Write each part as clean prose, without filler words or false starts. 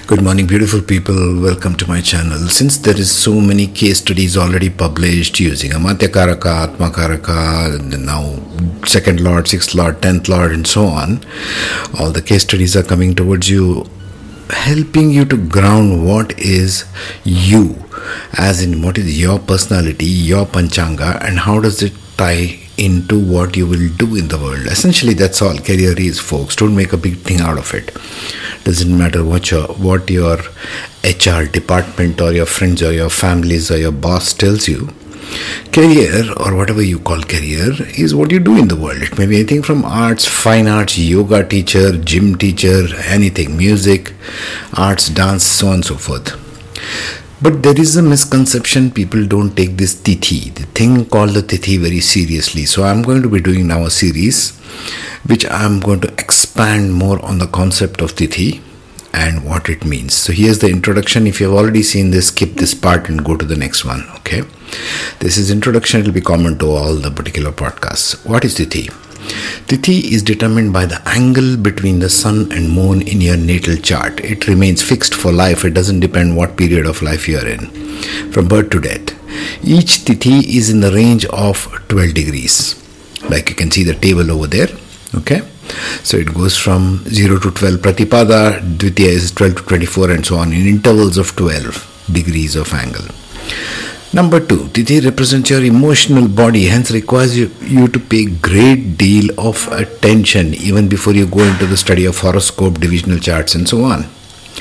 Good morning, beautiful people. Welcome to my channel. Since there is so many case studies already published using Amatya Karaka, Atma Karaka, and now second Lord, sixth Lord, 10th Lord, and so on, all the case studies are coming towards you, helping you to ground what is you, as in what is your personality, your Panchanga, and how does it tie into what you will do in the world. Essentially, that's all career is, folks. Don't make a big thing out of it. Doesn't matter what your HR department or your friends or your families or your boss tells you. Career, or whatever you call career, is what you do in the world. It may be anything from arts, fine arts, yoga teacher, gym teacher, anything, music, arts, dance, so on and so forth. But there is a misconception. People don't take this tithi, the thing called the tithi, very seriously. So I'm going to be doing now a series which I'm going to expand more on the concept of tithi and what it means. So here's the introduction. If you've already seen this, skip this part and go to the next one. Okay, this is introduction. It will be common to all the particular podcasts. What is tithi? Tithi is determined by the angle between the sun and moon in your natal chart. It remains fixed for life. It doesn't depend what period of life you are in, from birth to death. Each tithi is in the range of 12 degrees. Like you can see the table over there. Okay, so it goes from 0 to 12 Pratipada, Dvitiya is 12 to 24, and so on, in intervals of 12 degrees of angle. Number 2, Tithi represents your emotional body, hence requires you to pay great deal of attention even before you go into the study of horoscope, divisional charts, and so on.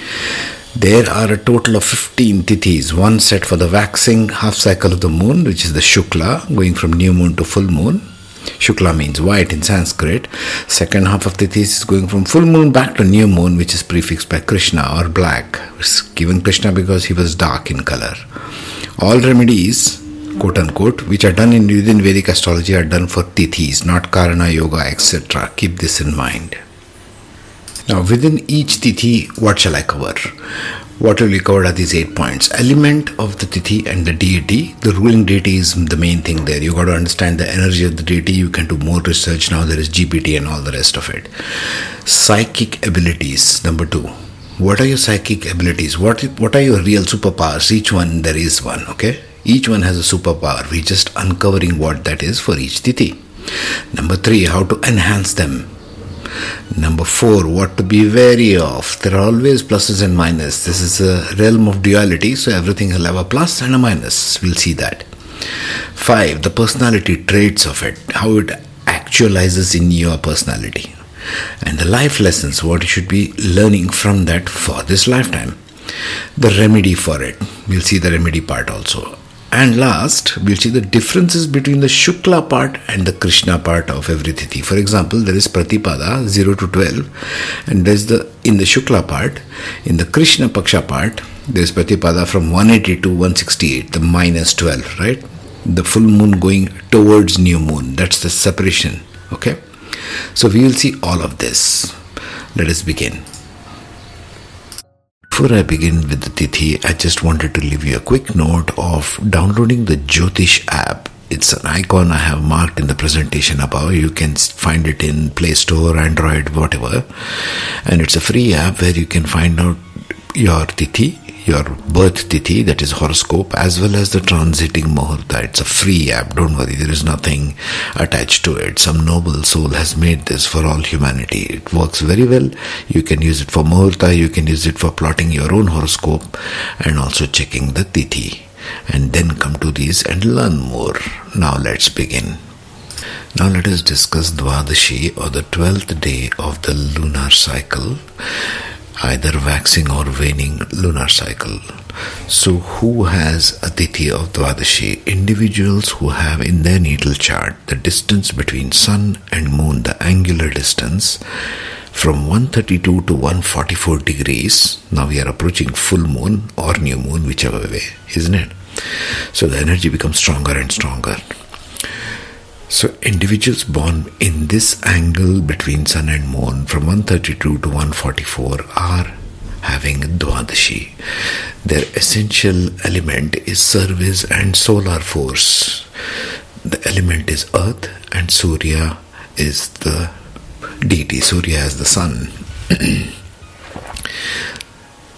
There are a total of 15 Tithis, one set for the waxing half cycle of the moon, which is the Shukla, going from new moon to full moon. Shukla means white in Sanskrit. Second half of Tithis is going from full moon back to new moon, which is prefixed by Krishna or black. It's given Krishna because he was dark in color. All remedies, quote unquote, which are done within Vedic astrology are done for Tithis, not Karana, Yoga, etc. Keep this in mind. Now, within each Tithi, what shall I cover? What will be covered are these 8 points. Element of the Tithi and the deity. The ruling deity is the main thing there. You got to understand the energy of the deity. You can do more research. Now there is GPT and all the rest of it. Psychic abilities. Number 2. What are your psychic abilities? What are your real superpowers? Each one, there is one. Okay. Each one has a superpower. We're just uncovering what that is for each Tithi. Number 3. How to enhance them. Number 4, what to be wary of. There are always pluses and minuses. This is a realm of duality, so everything will have a plus and a minus. We'll see that. 5, the personality traits of it, how it actualizes in your personality. And the life lessons, what you should be learning from that for this lifetime. The remedy for it. We'll see the remedy part also. And last, we'll see the differences between the Shukla part and the Krishna part of every Tithi. For example, there is Pratipada, 0 to 12, and there's in the Shukla part, in the Krishna Paksha part, there's Pratipada from 180 to 168, the minus 12, right? The full moon going towards new moon. That's the separation, okay? So we will see all of this. Let us begin. Before I begin with the Tithi, I just wanted to leave you a quick note of downloading the Jyotish app. It's an icon I have marked in the presentation above. You can find it in Play Store, Android, whatever. And it's a free app where you can find out your Tithi, your birth Tithi, that is horoscope, as well as the transiting Muhurta. It's a free app, don't worry, there is nothing attached to it. Some noble soul has made this for all humanity. It works very well. You can use it for Muhurta, you can use it for plotting your own horoscope and also checking the Tithi. And then come to these and learn more. Now let's begin. Now let us discuss Dvadashi, or the 12th day of the lunar cycle, either waxing or waning lunar cycle. So who has a Tithi of Dvadashi? Individuals who have in their natal chart the distance between sun and moon, the angular distance, from 132 to 144 degrees. Now we are approaching full moon or new moon, whichever way, isn't it? So the energy becomes stronger and stronger. So individuals born in this angle between sun and moon from 132 to 144 are having Dvadashi. Their essential element is service and solar force. The element is earth and Surya is the deity. Surya is the sun.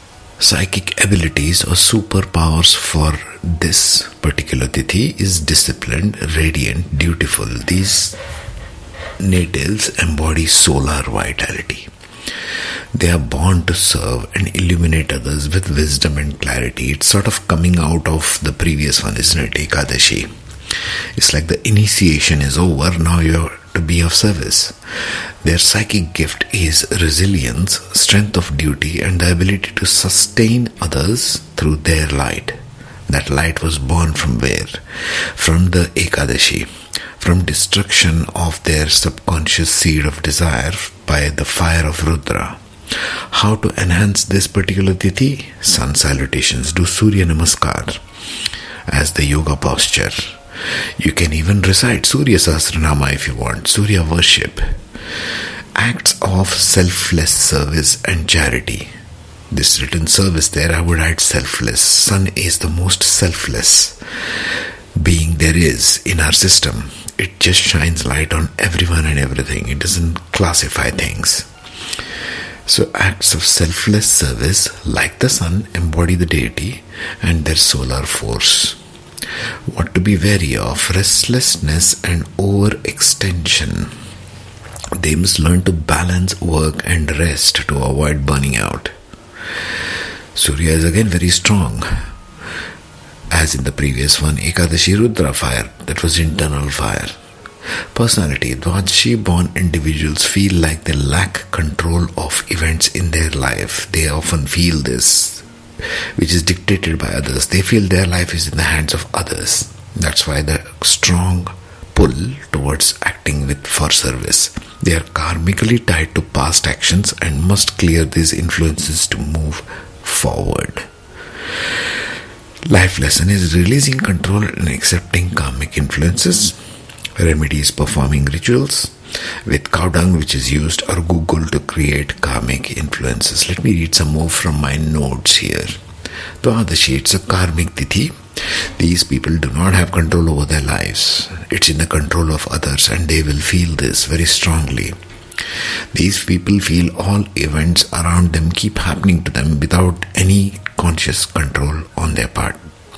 psychic abilities or superpowers for this particular Tithi is disciplined, radiant, dutiful. These natives embody solar vitality. They are born to serve and illuminate others with wisdom and clarity. It's sort of coming out of the previous one, isn't it? Ekadashi. It's like the initiation is over, now you're to be of service. Their psychic gift is resilience, strength of duty, and the ability to sustain others through their light. That light was born from where? From the Ekadashi, from destruction of their subconscious seed of desire by the fire of Rudra. How to enhance this particular Tithi? Sun salutations. Do Surya Namaskar as the yoga posture. You can even recite Surya Sahasranama if you want. Surya worship. Acts of selfless service and charity. This written service there, I would write selfless. Sun is the most selfless being there is in our system. It just shines light on everyone and everything. It doesn't classify things. So acts of selfless service, like the sun, embody the deity and their solar force. What to be wary of? Restlessness and overextension. They must learn to balance work and rest to avoid burning out. Surya is again very strong. As in the previous one, Ekadashi Rudra fire, that was internal fire. Personality. Dwadashi born individuals feel like they lack control of events in their life. They often feel this, which is dictated by others. They feel their life is in the hands of others. That's why the strong pull towards acting for service. They are karmically tied to past actions and must clear these influences to move forward. Life lesson is releasing control and accepting karmic influences. Remedies: performing rituals with cow dung which is used or Google to create karmic influences. Let me read some more from my notes here. Dwadashi, it's a karmic Tithi. These people do not have control over their lives. It's in the control of others and they will feel this very strongly. These people feel all events around them keep happening to them without any conscious control on their part.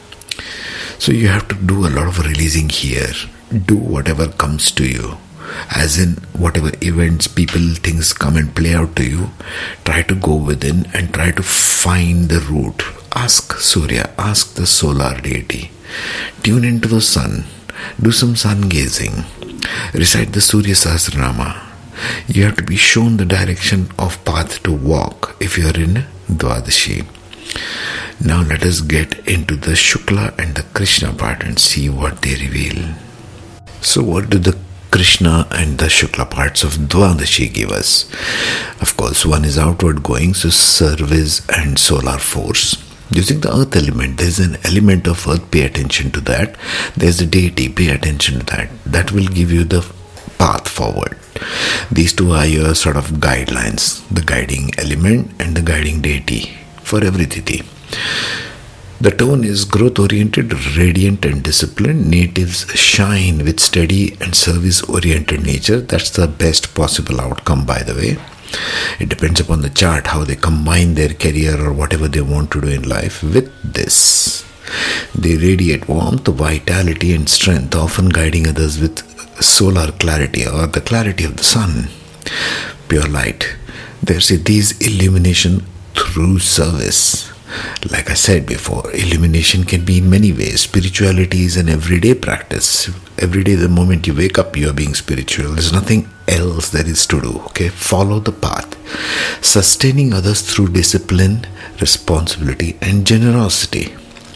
So you have to do a lot of releasing here. Do whatever comes to you. As in, whatever events, people, things come and play out to you, try to go within and try to find the root. Ask Surya, ask the solar deity. Tune into the sun. Do some sun gazing. Recite the Surya Sahasranama. You have to be shown the direction of path to walk if you are in Dwadashi. Now let us get into the Shukla and the Krishna part and see what they reveal. So what do the Krishna and the Shukla parts of Dwadashi give us? Of course, one is outward going, so service and solar force. Using the earth element, there's an element of earth, pay attention to that. There's a deity, pay attention to that. That will give you the path forward. These two are your sort of guidelines, the guiding element and the guiding deity for every Tithi. The tone is growth-oriented, radiant and disciplined. Natives shine with steady and service-oriented nature. That's the best possible outcome, by the way. It depends upon the chart, how they combine their career or whatever they want to do in life with this. They radiate warmth, vitality and strength, often guiding others with solar clarity or the clarity of the sun. Pure light. There's these illumination through service. Like I said before, illumination can be in many ways. Spirituality is an everyday practice. Every day, the moment you wake up, you are being spiritual. There's nothing else there is to do. Okay, follow the path. Sustaining others through discipline, responsibility, and generosity.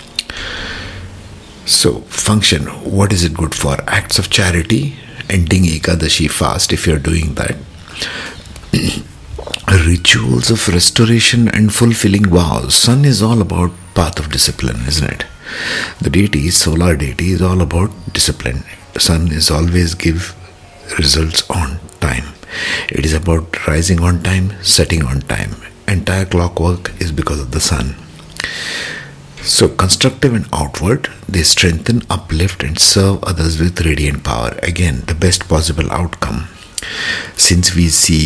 So, function. What is it good for? Acts of charity, ending Ekadashi fast if you're doing that. Rituals of restoration and fulfilling vows. Sun is all about path of discipline, isn't it? The deity, solar deity, is all about discipline. Sun is always give results on time. It is about rising on time, setting on time. Entire clockwork is because of the sun. So constructive and outward, they strengthen, uplift and serve others with radiant power. Again, the best possible outcome. Since we see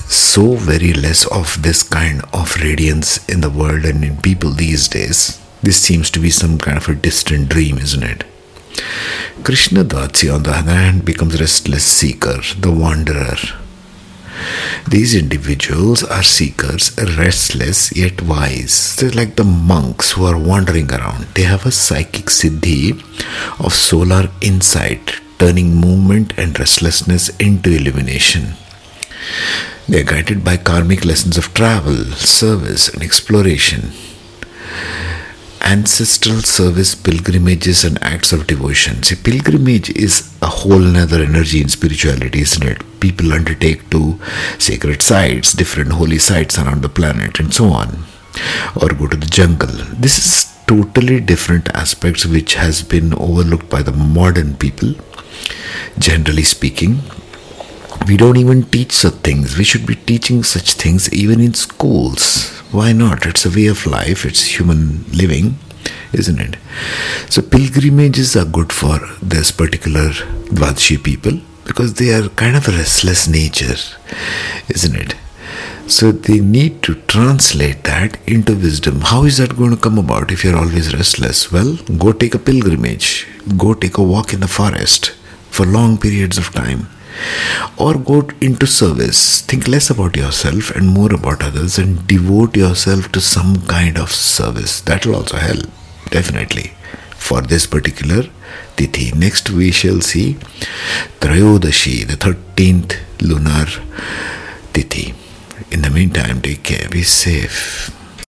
so very less of this kind of radiance in the world and in people these days. This seems to be some kind of a distant dream, isn't it? Krishna Datsi, on the other hand, becomes restless seeker, the wanderer. These individuals are seekers, restless yet wise. They're like the monks who are wandering around. They have a psychic siddhi of solar insight, turning movement and restlessness into illumination. They are guided by karmic lessons of travel, service, and exploration. Ancestral service, pilgrimages, and acts of devotion. See, pilgrimage is a whole nother energy in spirituality, isn't it? People undertake to sacred sites, different holy sites around the planet, and so on, or go to the jungle. This is totally different aspects which has been overlooked by the modern people. Generally speaking, we don't even teach such things. We should be teaching such things even in schools. Why not? It's a way of life. It's human living, isn't it? So pilgrimages are good for this particular Dvadashi people because they are kind of a restless nature, isn't it? So they need to translate that into wisdom. How is that going to come about if you're always restless? Well, go take a pilgrimage. Go take a walk in the forest for long periods of time. Or go into service. Think less about yourself and more about others and devote yourself to some kind of service. That will also help, definitely, for this particular Tithi. Next we shall see Trayodashi, the 13th lunar Tithi. In the meantime, take care, be safe.